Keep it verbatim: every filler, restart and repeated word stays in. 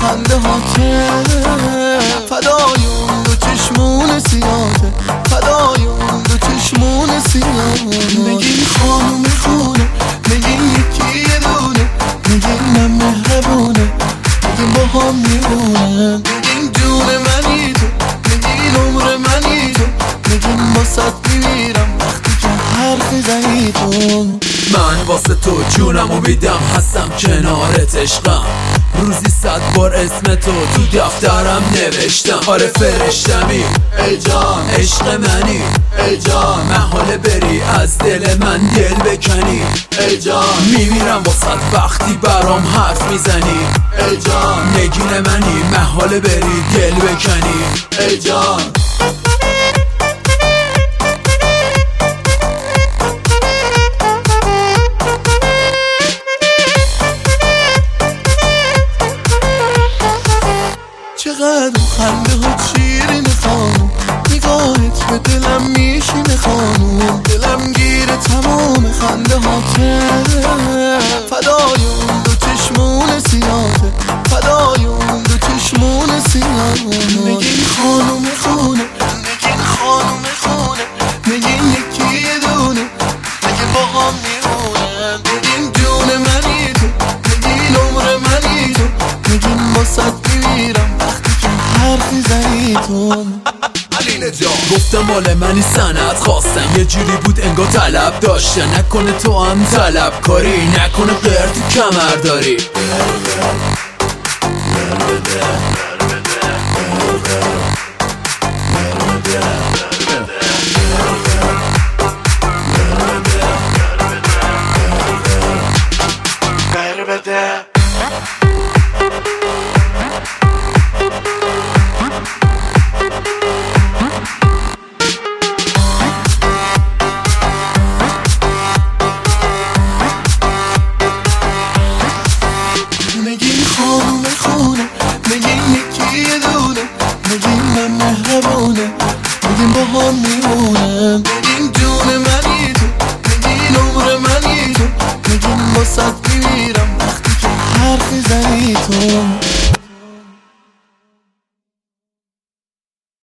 خنده هاته، فدای اون دو چشمون سیاته، فدای اون دو چشمون سیاته. نگین خانوم خونه، نگین یکی یه دونه، نگین من مهربونه، نگین با هم میمونن، نگین جون منی تو، نگین عمر منی تو، نگین با صد میمیرم وقتی که حرف زنی تو. من واسه تو جونمو میدم، هستم کنارت عشقم، روزی صد بار اسم تو تو دفترم نوشتم. آره فرشتمی ای جان، عشق منی ای جان، محاله بری از دل من دل بکنی ای جان. میمیرم واسه وقتی برام حرف میزنی ای جان، نگین منی محاله بری دل بکنی ای جان. چقدر خنده ها شیرین خانوم، نگاهت به دلم میشینه خانوم، دلم گیره تمام خنده هاته، فدای اون دو چشمون سیاته، فدای اون دو چشمون سیاته. نگین خانوم خونه، نگین خانوم خونه، نگین یکی یه دونه، نگین با هم میمونن، نگین جون منی تو، نگین عمر منی تو، نگین با صد میمیرم حرفی زنی تو. گفتم مال منی سند خواستم، یه جوری بود انگار طلب داشته، نکنه تو هم طلب کاری، نکنه غیر تو کمر داری. خانوم خونه، نگین یکی یه دونه، نگین من مهربونه، نگین با هم میمونم، نگین جون منی تو، نگین عمر منی تو، نگین با صد میمیرم وقتی که حرف زنی تو.